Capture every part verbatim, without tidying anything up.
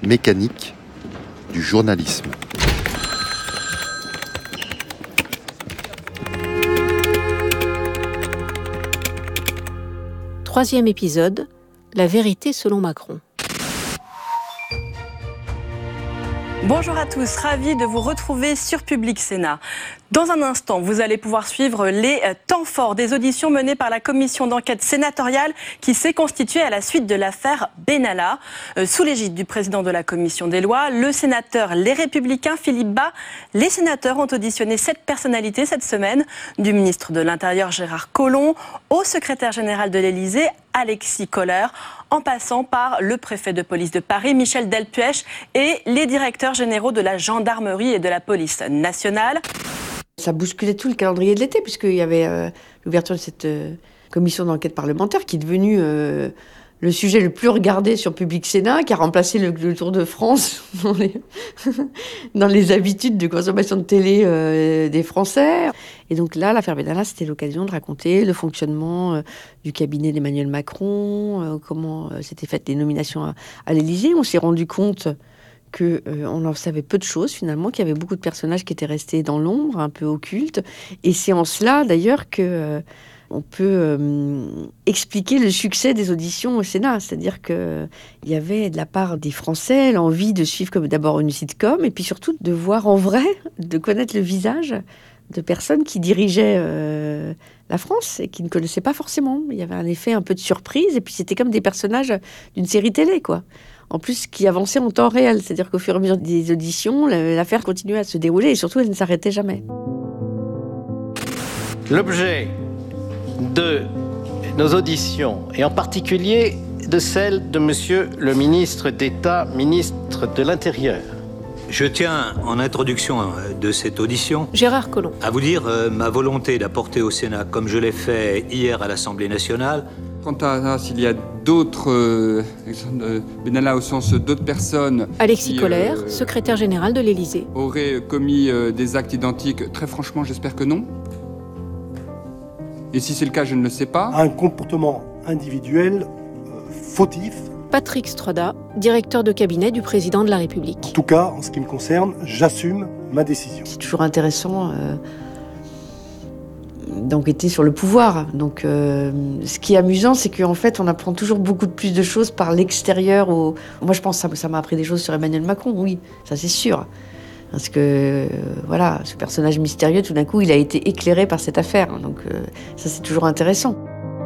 mécanique du journalisme. Troisième épisode, la vérité selon Macron. Bonjour à tous, ravi de vous retrouver sur Public Sénat. Dans un instant, vous allez pouvoir suivre les temps forts des auditions menées par la commission d'enquête sénatoriale qui s'est constituée à la suite de l'affaire Benalla. Sous l'égide du président de la commission des lois, le sénateur Les Républicains Philippe Bas, les sénateurs ont auditionné sept personnalités cette semaine, du ministre de l'Intérieur Gérard Collomb au secrétaire général de l'Élysée Alexis Kohler, en passant par le préfet de police de Paris, Michel Delpech, et les directeurs généraux de la gendarmerie et de la police nationale. Ça bousculait tout le calendrier de l'été, puisqu'il y avait euh, l'ouverture de cette euh, commission d'enquête parlementaire qui est devenue euh, le sujet le plus regardé sur Public Sénat, qui a remplacé le, le Tour de France dans les, dans les habitudes de consommation de télé euh, des Français. Et donc là, l'affaire Benalla, c'était l'occasion de raconter le fonctionnement euh, du cabinet d'Emmanuel Macron, euh, comment euh, s'étaient faites les nominations à, à l'Élysée. On s'est rendu compte qu'on euh, en savait peu de choses finalement, qu'il y avait beaucoup de personnages qui étaient restés dans l'ombre, un peu occultes. Et c'est en cela d'ailleurs que euh, on peut euh, expliquer le succès des auditions au Sénat. C'est-à-dire qu'il y avait de la part des Français l'envie de suivre comme d'abord une sitcom, et puis surtout de voir en vrai, de connaître le visage de personnes qui dirigeaient euh, la France et qui ne connaissaient pas forcément. Il y avait un effet un peu de surprise, et puis c'était comme des personnages d'une série télé, quoi. En plus, qui avançait en temps réel. C'est-à-dire qu'au fur et à mesure des auditions, l'affaire continuait à se dérouler et surtout, elle ne s'arrêtait jamais. L'objet de nos auditions, et en particulier de celle de Monsieur le ministre d'État, ministre de l'Intérieur. Je tiens, en introduction de cette audition, Gérard Collomb, à vous dire euh, ma volonté d'apporter au Sénat, comme je l'ai fait hier à l'Assemblée nationale. Quant à s'il y a d'autres, euh, Benalla au sens d'autres personnes... Alexis qui, Kohler, euh, secrétaire général de l'Élysée. ...auraient commis euh, des actes identiques, très franchement, j'espère que non. Et si c'est le cas, je ne le sais pas. Un comportement individuel euh, fautif. Patrick Strada, directeur de cabinet du président de la République. En tout cas, en ce qui me concerne, j'assume ma décision. C'est toujours intéressant euh, d'enquêter sur le pouvoir. Donc, euh, ce qui est amusant, c'est qu'en fait, on apprend toujours beaucoup de plus de choses par l'extérieur. Au... Moi, je pense que ça, ça m'a appris des choses sur Emmanuel Macron, oui, ça c'est sûr. Parce que, euh, voilà, ce personnage mystérieux, tout d'un coup, il a été éclairé par cette affaire. Donc, euh, ça, c'est toujours intéressant.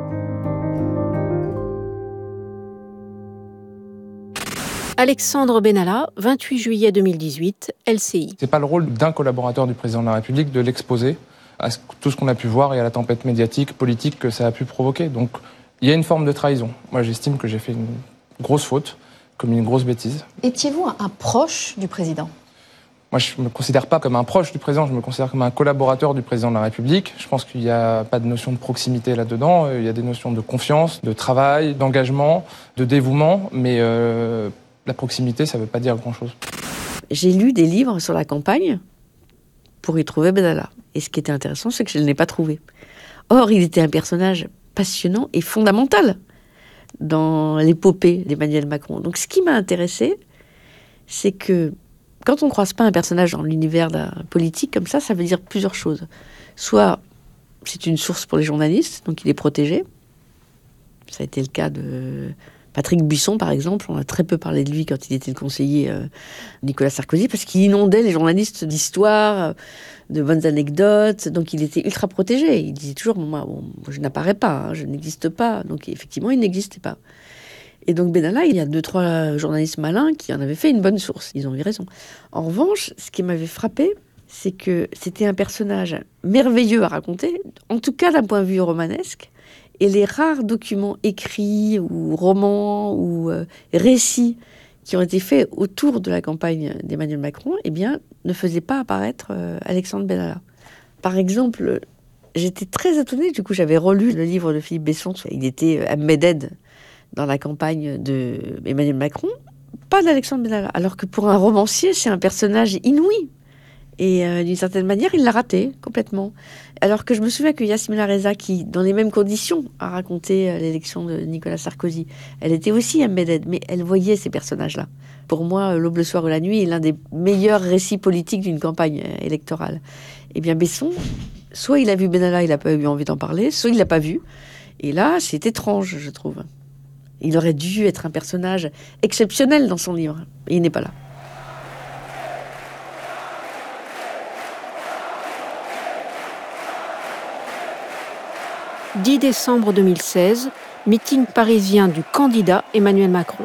Alexandre Benalla, vingt-huit juillet deux mille dix-huit, L C I. C'est pas le rôle d'un collaborateur du président de la République de l'exposer à tout ce qu'on a pu voir et à la tempête médiatique, politique que ça a pu provoquer. Donc, il y a une forme de trahison. Moi, j'estime que j'ai fait une grosse faute, comme une grosse bêtise. Étiez-vous un, un proche du président ? Moi, je ne me considère pas comme un proche du président, je me considère comme un collaborateur du président de la République. Je pense qu'il n'y a pas de notion de proximité là-dedans. Il y a des notions de confiance, de travail, d'engagement, de dévouement. Mais euh, la proximité, ça ne veut pas dire grand-chose. J'ai lu des livres sur la campagne pour y trouver Benalla. Et ce qui était intéressant, c'est que je ne l'ai pas trouvé. Or, il était un personnage passionnant et fondamental dans l'épopée d'Emmanuel Macron. Donc, ce qui m'a intéressé, c'est que quand on ne croise pas un personnage dans l'univers d'un politique comme ça, ça veut dire plusieurs choses. Soit c'est une source pour les journalistes, donc il est protégé. Ça a été le cas de Patrick Buisson, par exemple. On a très peu parlé de lui quand il était le conseiller euh, Nicolas Sarkozy, parce qu'il inondait les journalistes d'histoires, de bonnes anecdotes. Donc il était ultra protégé. Il disait toujours, moi, bon, je n'apparais pas, hein, je n'existe pas. Donc effectivement, il n'existait pas. Et donc Benalla, il y a deux, trois journalistes malins qui en avaient fait une bonne source. Ils ont eu raison. En revanche, ce qui m'avait frappé, c'est que c'était un personnage merveilleux à raconter, en tout cas d'un point de vue romanesque. Et les rares documents écrits ou romans ou euh, récits qui ont été faits autour de la campagne d'Emmanuel Macron, eh bien, ne faisaient pas apparaître euh, Alexandre Benalla. Par exemple, j'étais très étonnée, du coup j'avais relu le livre de Philippe Besson, il était euh, embedded dans la campagne d'Emmanuel Macron, pas d'Alexandre Benalla. Alors que pour un romancier, c'est un personnage inouï. Et euh, d'une certaine manière, il l'a raté complètement. Alors que je me souviens que Yasmina Reza, qui, dans les mêmes conditions, a raconté euh, l'élection de Nicolas Sarkozy, elle était aussi embedded, mais elle voyait ces personnages-là. Pour moi, L'Aube, le soir ou la nuit est l'un des meilleurs récits politiques d'une campagne euh, électorale. Eh bien, Besson, soit il a vu Benalla, il n'a pas eu envie d'en parler, soit il ne l'a pas vu. Et là, c'est étrange, je trouve. Il aurait dû être un personnage exceptionnel dans son livre. Et il n'est pas là. dix décembre deux mille seize, meeting parisien du candidat Emmanuel Macron.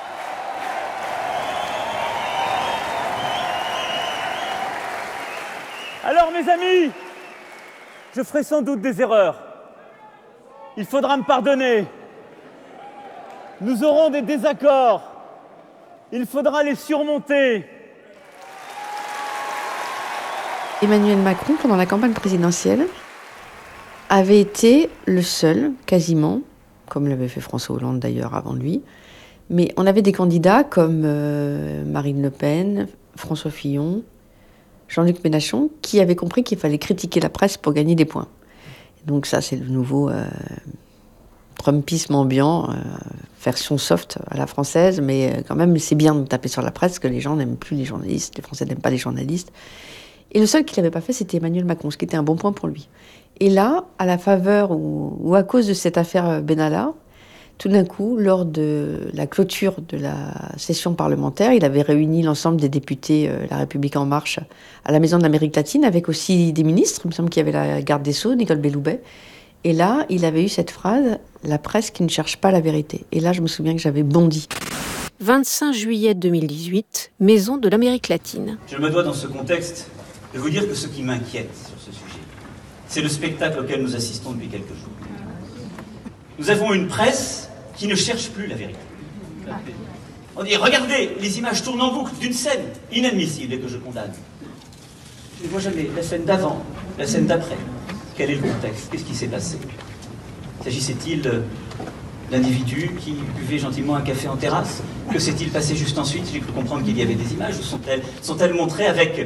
Alors mes amis, je ferai sans doute des erreurs. Il faudra me pardonner. Nous aurons des désaccords. Il faudra les surmonter. Emmanuel Macron, pendant la campagne présidentielle, avait été le seul, quasiment, comme l'avait fait François Hollande d'ailleurs avant lui, mais on avait des candidats comme euh, Marine Le Pen, François Fillon, Jean-Luc Mélenchon, qui avaient compris qu'il fallait critiquer la presse pour gagner des points. Donc ça, c'est le nouveau euh, Trumpisme ambiant, euh, version soft à la française, mais euh, quand même, c'est bien de taper sur la presse, que les gens n'aiment plus les journalistes, les Français n'aiment pas les journalistes. Et le seul qui ne l'avait pas fait, c'était Emmanuel Macron, ce qui était un bon point pour lui. Et là, à la faveur ou, ou à cause de cette affaire Benalla, tout d'un coup, lors de la clôture de la session parlementaire, il avait réuni l'ensemble des députés euh, La République En Marche à la Maison de l'Amérique latine, avec aussi des ministres. Il me semble qu'il y avait la garde des Sceaux, Nicole Belloubet. Et là, il avait eu cette phrase « La presse qui ne cherche pas la vérité ». Et là, je me souviens que j'avais bondi. vingt-cinq juillet deux mille dix-huit, Maison de l'Amérique latine. Je me dois dans ce contexte de vous dire que ce qui m'inquiète sur ce sujet, c'est le spectacle auquel nous assistons depuis quelques jours. Nous avons une presse qui ne cherche plus la vérité. On dit, regardez, les images tournent en boucle d'une scène inadmissible et que je condamne. Je ne vois jamais la scène d'avant, la scène d'après. Quel est le contexte? Qu'est-ce qui s'est passé? S'agissait-il d'individus qui buvaient gentiment un café en terrasse? Que s'est-il passé juste ensuite? J'ai cru comprendre qu'il y avait des images. Ou sont-elles sont-elles montrées avec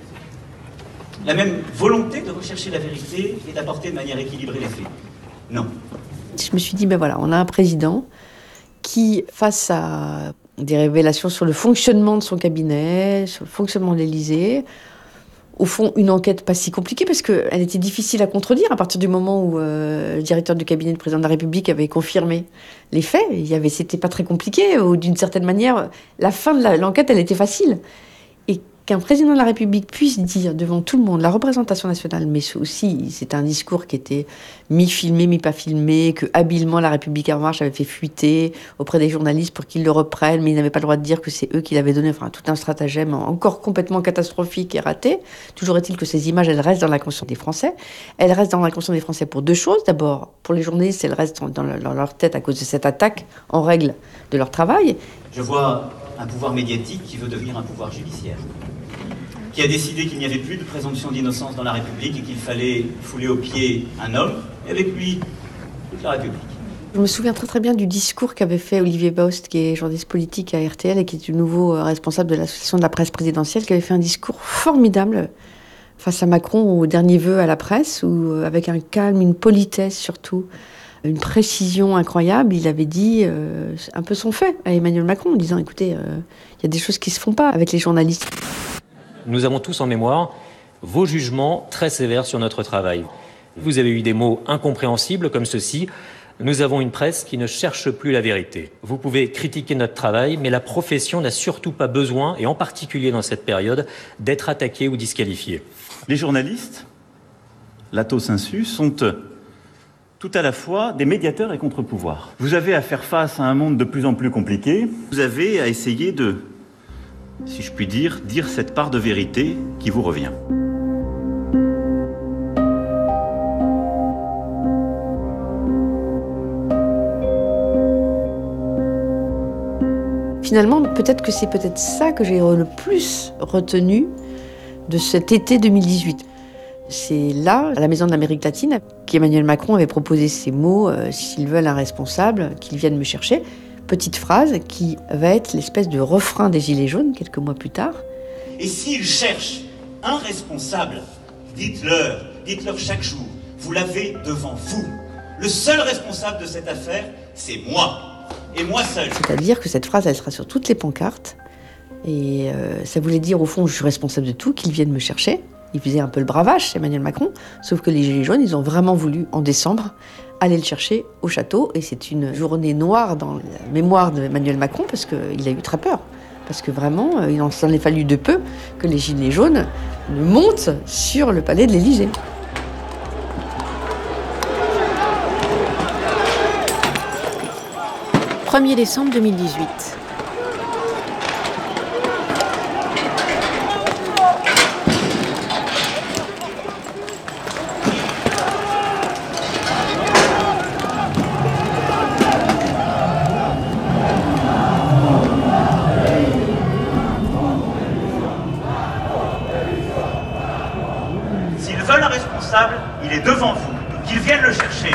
la même volonté de rechercher la vérité et d'apporter de manière équilibrée les faits? Non. Je me suis dit, ben voilà, on a un président qui, face à des révélations sur le fonctionnement de son cabinet, sur le fonctionnement de l'Élysée, au fond, une enquête pas si compliquée, parce qu'elle était difficile à contredire à partir du moment où euh, le directeur du cabinet du président de la République avait confirmé les faits. Il y avait, c'était pas très compliqué, ou d'une certaine manière, la fin de la, l'enquête, elle était facile. Et qu'un président de la République puisse dire devant tout le monde, la représentation nationale, mais aussi, c'est un discours qui était mi-filmé, mi-pas filmé, que habilement la République En Marche avait fait fuiter auprès des journalistes pour qu'ils le reprennent, mais ils n'avaient pas le droit de dire que c'est eux qui l'avaient donné, enfin tout un stratagème encore complètement catastrophique et raté. Toujours est-il que ces images, elles restent dans la conscience des Français. Elles restent dans la conscience des Français pour deux choses. D'abord, pour les journalistes, elles restent dans leur tête à cause de cette attaque en règle de leur travail. Je vois un pouvoir médiatique qui veut devenir un pouvoir judiciaire, qui a décidé qu'il n'y avait plus de présomption d'innocence dans la République et qu'il fallait fouler aux pieds un homme, et avec lui, toute la République. Je me souviens très très bien du discours qu'avait fait Olivier Baust, qui est journaliste politique à R T L et qui est du nouveau responsable de l'association de la presse présidentielle, qui avait fait un discours formidable face à Macron au dernier vœu à la presse, où avec un calme, une politesse surtout, une précision incroyable, il avait dit euh, un peu son fait à Emmanuel Macron, en disant, écoutez, il euh, y a des choses qui se font pas avec les journalistes. Nous avons tous en mémoire vos jugements très sévères sur notre travail. Vous avez eu des mots incompréhensibles comme ceci. Nous avons une presse qui ne cherche plus la vérité. Vous pouvez critiquer notre travail, mais la profession n'a surtout pas besoin, et en particulier dans cette période, d'être attaquée ou disqualifiée. Les journalistes, lato sensu, sont tout à la fois des médiateurs et contre-pouvoirs. Vous avez à faire face à un monde de plus en plus compliqué. Vous avez à essayer de, si je puis dire, dire cette part de vérité qui vous revient. Finalement, peut-être que c'est peut-être ça que j'ai le plus retenu de cet été deux mille dix-huit. C'est là, à la Maison de l'Amérique latine, qu'Emmanuel Macron avait proposé ces mots euh, « S'ils veulent un responsable, qu'ils viennent me chercher ». Petite phrase qui va être l'espèce de refrain des Gilets jaunes, quelques mois plus tard. Et s'ils cherchent un responsable. Dites-leur, dites-leur chaque jour, vous l'avez devant vous. Le seul responsable de cette affaire, c'est moi. Et moi seul. C'est-à-dire que cette phrase, elle sera sur toutes les pancartes. Et euh, ça voulait dire, au fond, je suis responsable de tout, qu'ils viennent me chercher. Il faisait un peu le bravage, Emmanuel Macron. Sauf que les Gilets jaunes, ils ont vraiment voulu, en décembre, aller le chercher au château. Et c'est une journée noire dans la mémoire d'Emmanuel Macron, parce qu'il a eu très peur. Parce que vraiment, il en s'en est fallu de peu que les Gilets jaunes ne montent sur le palais de l'Élysée. premier décembre deux mille dix-huit. S'ils veulent un responsable, il est devant vous. Qu'ils viennent le chercher.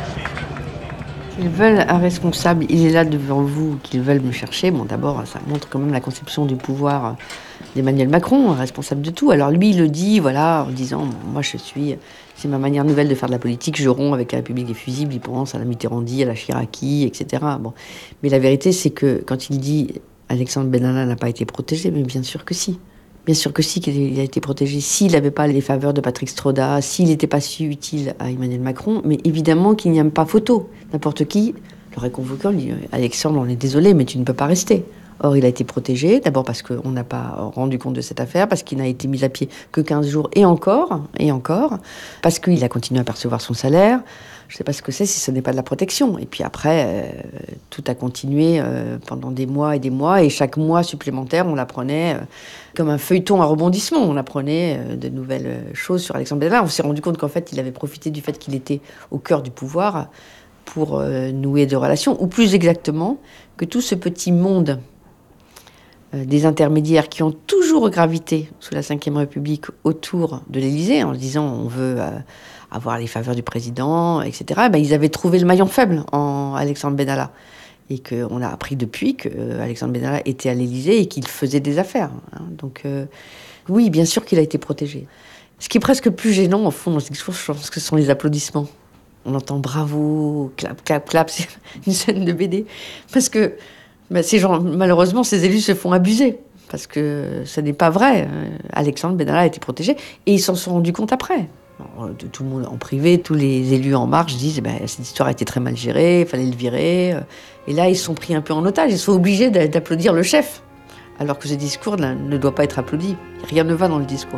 Qu'ils veulent un responsable, il est là devant vous, qu'ils veulent me chercher. Bon, d'abord, ça montre quand même la conception du pouvoir d'Emmanuel Macron, responsable de tout. Alors lui, il le dit, voilà, en disant, bon, moi je suis, c'est ma manière nouvelle de faire de la politique, je romps avec la République des fusibles, il pense à la Mitterrandi, à la Chiraki, et cetera. Bon. Mais la vérité, c'est que quand il dit Alexandre Benalla n'a pas été protégé, mais bien sûr que si. Bien sûr que si, qu'il a été protégé. S'il n'avait pas les faveurs de Patrick Stroda, s'il n'était pas si utile à Emmanuel Macron, mais évidemment qu'il n'y a pas photo. N'importe qui l'aurait convoqué, on lui dit « Alexandre, on est désolé, mais tu ne peux pas rester ». Or, il a été protégé, d'abord parce qu'on n'a pas rendu compte de cette affaire, parce qu'il n'a été mis à pied que quinze jours, et encore, et encore, parce qu'il a continué à percevoir son salaire. Je ne sais pas ce que c'est si ce n'est pas de la protection. Et puis après, euh, tout a continué euh, pendant des mois et des mois, et chaque mois supplémentaire, on l'apprenait euh, comme un feuilleton à rebondissement. On apprenait euh, de nouvelles choses sur Alexandre Benalla. On s'est rendu compte qu'en fait, il avait profité du fait qu'il était au cœur du pouvoir pour euh, nouer des relations, ou plus exactement, que tout ce petit monde euh, des intermédiaires qui ont toujours gravité sous la cinquième République autour de l'Élysée, en se disant on veut euh, avoir les faveurs du président, et cetera, ben, ils avaient trouvé le maillon faible en Alexandre Benalla. Et qu'on a appris depuis qu'Alexandre Benalla était à l'Élysée et qu'il faisait des affaires. Hein. Donc euh, oui, bien sûr qu'il a été protégé. Ce qui est presque plus gênant, au fond, dans ce discours, je pense que ce sont les applaudissements. On entend bravo, clap, clap, clap, c'est une scène de B D. Parce que ben, ces gens, malheureusement, ces élus se font abuser. Parce que ce n'est pas vrai. Alexandre Benalla a été protégé et ils s'en sont rendus compte après. Tout le monde en privé, tous les élus En Marche disent eh ben, cette histoire a été très mal gérée, il fallait le virer. Et là, ils se sont pris un peu en otage, ils sont obligés d'applaudir le chef. Alors que ce discours là, ne doit pas être applaudi. Rien ne va dans le discours.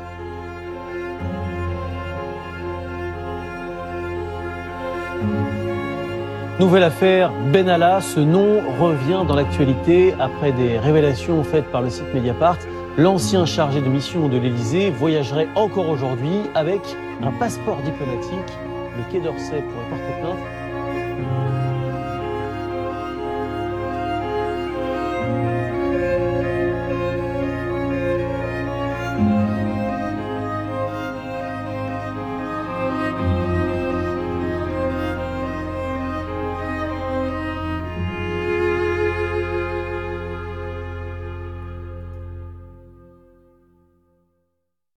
Nouvelle affaire Benalla, ce nom revient dans l'actualité après des révélations faites par le site Mediapart. L'ancien chargé de mission de l'Élysée voyagerait encore aujourd'hui avec un passeport diplomatique. Le Quai d'Orsay pourrait porter plainte.